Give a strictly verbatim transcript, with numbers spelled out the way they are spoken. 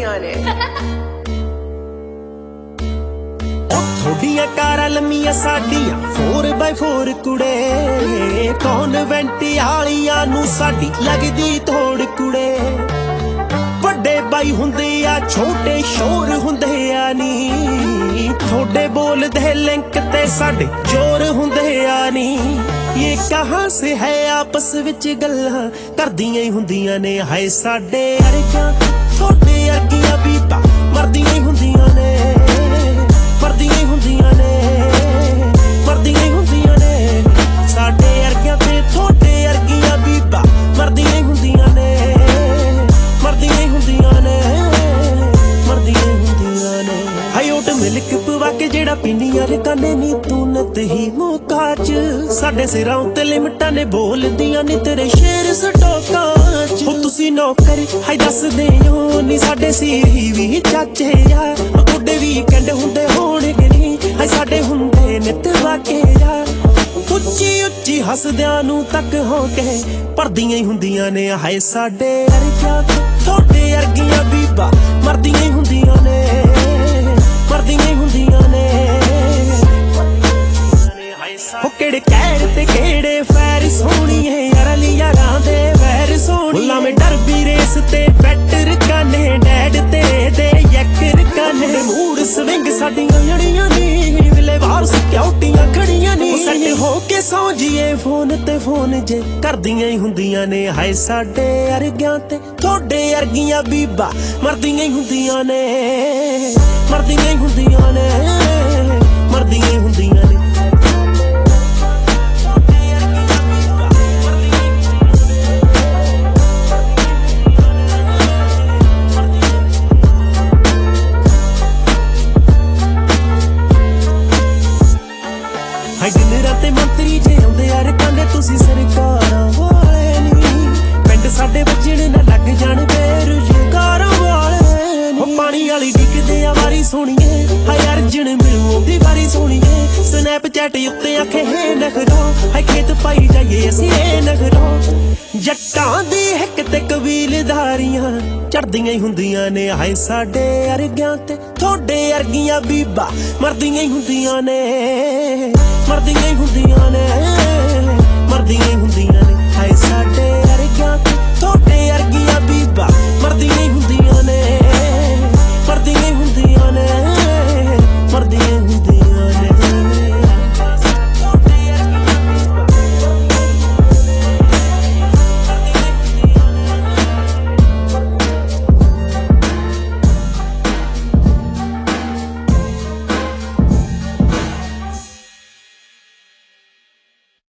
ਹੁੰਦੀਆਂ ਨੇ। ਥੋੜੀਆਂ ਕਾਰਾਂ ਲੰਮੀਆਂ ਸਾਡੀਆਂ फोर बाय फोर कुड़े, कॉन्वेंट वालियां नू साडी लगदी थोड़ कुड़े। ਵੱਡੇ ਬਾਈ ਹੁੰਦੇ ਆ ਛੋਟੇ ਸ਼ੋਰ ਹੁੰਦੇ ਆ ਨੀ, ਥੋੜੇ ਬੋਲਦੇ ਲਿੰਕ ਤੇ ਸਾਡੇ ਜ਼ੋਰ ਹੁੰਦੇ ਆ ਨੀ। ਇਹ ਕਹਾਂ ਸੇ ਹੈ ਆਪਸ ਵਿੱਚ ਗੱਲਾਂ ਕਰਦੀਆਂ ਹੀ ਹੁੰਦੀਆਂ ਨੇ, ਹਾਏ ਸਾਡੇ ਅਰਗਾਂ ਥੋੜੇ ਅਰਗੀਆਂ ਬੀਤਾਂ ਮਰਦੀਆਂ ਹੀ ਹੁੰਦੀਆਂ ਨੇ, ਮਰਦੀਆਂ ਹੀ ਹੁੰਦੀਆਂ ਨੇ, ਮਰਦੀਆਂ ਹੀ ਹੁੰਦੀਆਂ ਨੇ। ਸਾਡੇ ਅਰਗਿਆਂ ਤੇ ਥੋੜੇ ਅਰਗੀਆਂ ਬੀਤਾਂ ਮਰਦੀਆਂ ਹੀ ਹੁੰਦੀਆਂ ਨੇ, ਮਰਦੀਆਂ ਹੀ ਹੁੰਦੀਆਂ ਨੇ, ਮਰਦੀਆਂ ਹੀ ਹੁੰਦੀਆਂ ਨੇ। ਹਾਏ ਓਟ ਮਿਲਕ ਪਵਾ ਕੇ ਜਿਹੜਾ ਪੀਂਦੀਆਂ ਰਕਾਨੇ ਨੀ ਤੂੰ ਨਤ ਹੀ ਮੋਕਾਚ, ਸਾਡੇ ਸਿਰਾਂ ਉੱਤੇ ਲਿਮਟਾਂ ਨੇ ਬੋਲਦੀਆਂ ਨੀ ਤੇਰੇ ਸ਼ੇਰ ਸਟੋਕਾਂ ਚ। ਹੋ ਤੁਸੀਂ ਨੌਕਰ ਹਾਏ ਦੱਸਦੇ ਹੋ ਨੀ ਸਾਡੇ ਸੀਰੀ ਵੀ ਚਾਚੇ ਆ, ਤੁਹਾਡੇ ਵੀ ਕਹਿੰਦੇ ਹੁੰਦੇ ਹੋਣਗੇ ਨੀ, ਹਾਏ ਸਾਡੇ ਹੁੰਦੇ ਨਿੱਤ ਵਾਕਿਆ। ਉੱਚੀ ਉੱਚੀ ਹੱਸਦਿਆਂ ਨੂੰ ਤੱਕ ਹੋ ਕੇ ਪਰਦੀਆਂ ਹੀ ਹੁੰਦੀਆਂ ਨੇ, ਹਾਏ ਸਾਡੇ ਅਰਗਿਆਂ ਥੋੜੇ ਅਰਗੀਆਂ ਬੀਬਾ ਮਰਦੀਆਂ ਹੀ ਹੁੰਦੀਆਂ ਨੇ, ਮਰਦੀਆਂ ਹੀ ਹੁੰਦੀਆਂ ਨੇ। ਹੋ ਕਿਹੜੇ ਕਹਿਰ ਤੇ ਕਿਹੜੇ ਫੈਰ ਸੋਹਣੀਏ ਯਾਰਾਂ ਲਈ ਯਾਰਾਂ ਦੇ ਵੈਰ ਸੋਹਣੀ। ਲਾਵੇਂ ਡਰਬੀ ਰੇਸ ਤੇ ਬੈਟਰ ਕਾਨੇ ਡੈਡ ਤੇਰੇ ਦੇ ਯੱਕਰ ਕਾਨੇ। ਮੂਡ ਸਵਿੰਗ ਸਾਡੀਆਂ ਜੜੀਆਂ ਨੀ, ਵਿਲੇ ਵਾਰ ਸਿਕਿਉਰਟੀਆਂ ਖੜੀਆਂ ਨੀ। ਸੱਟ ਹੋ ਕੇ ਸੌ ਜੀਏ ਫੋਨ ਤੇ ਫੋਨ ਜੇ ਕਰਦੀਆਂ ਹੀ ਹੁੰਦੀਆਂ ਨੇ, ਹਾਏ ਸਾਡੇ ਅਰਗਿਆਂ ਤੇ ਥੋੜੇ ਅਰਗੀਆਂ ਬੀਬਾ ਮਰਦੀਆਂ ਹੀ ਹੁੰਦੀਆਂ ਨੇ, ਮਰਦੀਆਂ ਹੀ ਹੁੰਦੀਆਂ ਨੇ, ਮਰਦੀਆਂ ਹੀ ਹੁੰਦੀਆਂ ਨੇ। ਹਾਏ ਦਿਨਰਾਂ ਤੇ ਮੰਤਰੀ ਜੇ ਆਉਂਦੇ ਯਾਰ ਕਹਿੰਦੇ ਤੁਸੀਂ ਸਰਕਾਰਾਂ ਵਾਲੇ ਨੀ, ਪਿੰਡ ਸਾਡੇ ਵੱਜਣ ਨਾ ਲੱਗ ਜਾਣ ਬੇਰੁਜ਼ਗਾਰਾਂ ਵਾਲੇ ਨੀ। ਉਹ ਪਾਣੀ ਵਾਲੀ ਡਿੱਗਦੇ ਆ ਵਾਰੀ ਸੋਣੀਏ, ਹਾਏ ਅਰਜਨ ਮਿਲੂ ਉਹਦੀ ਵਾਰੀ ਸੋਣੀਏ। ਸਨੈਪਚੈਟ ਉੱਤੇ ਆਖੇ ਹੈ ਨਖਰੋ, ਹਾਏ ਖੇਤ ਪਾਈ ਜਾਈਏ ਅਸੀਂ ਇਹ ਨਖਰੋ। ਜੱਟਾਂ ਦੀ ਹਿੱਕ ਤੇ ਕਬੀਲਦਾਰੀਆਂ ਚੜਦੀਆਂ ਹੀ ਹੁੰਦੀਆਂ ਨੇ, ਹਾਏ ਸਾਡੇ ਅਰਗਿਆਂ ਤੇ ਥੋੜੇ ਅਰਗੀਆਂ ਬੀਬਾ ਮਰਦੀਆਂ ਹੀ ਹੁੰਦੀਆਂ ਨੇ, ਮਰਦੀਆਂ ਹੀ ਹੁੰਦੀਆਂ ਨੇ।